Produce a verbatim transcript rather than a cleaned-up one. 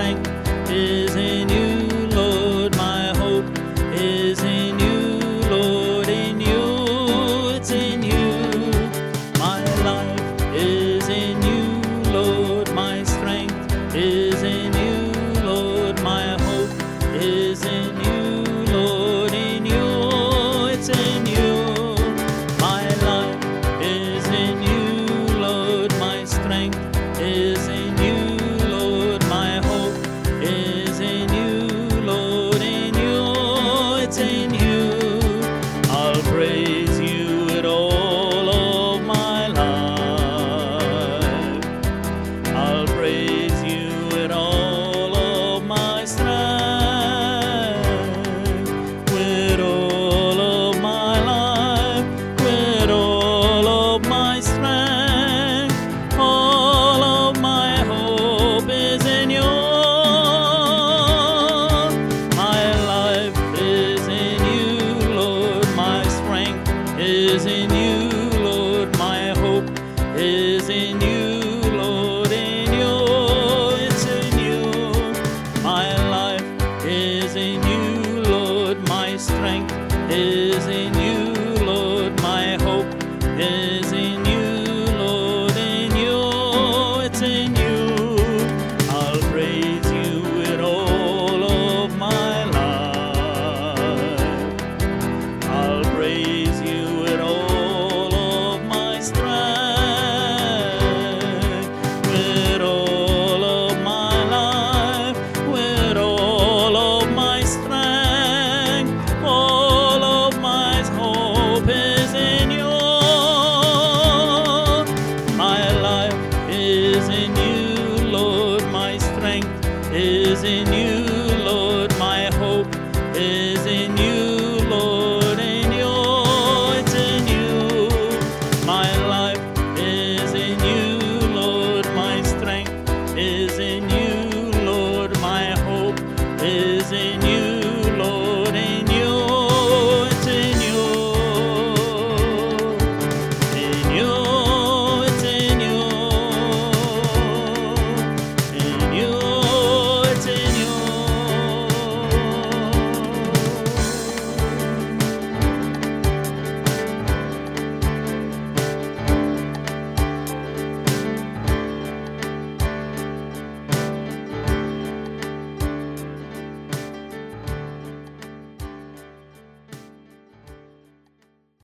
strength is in you, Lord. My hope is in you, Lord. In you, it's in you. My life is in you, Lord. My strength is in you, Lord. My hope is in you, Lord. In you, it's in you. My life is in you, Lord. My strength is in you, Lord. My hope is in you, Lord. In you, it's in you. I'll praise you with all of my life. I'll praise you with all of my strength, with all of my life, with all of my strength. All of my hope is in you. My life is in you, Lord. My strength is in you, Lord. My hope is in you, Lord. In you, it's in you. My life is in you, Lord. My strength is in you, Lord. My hope is in you, Lord. In you, it's in you. I'll praise you with all of my life. I'll praise you with all of my strength, with all of my life, with all of my strength. All of my hope is in you. My life is in you, Lord. My strength is in you, Lord. My hope is in you.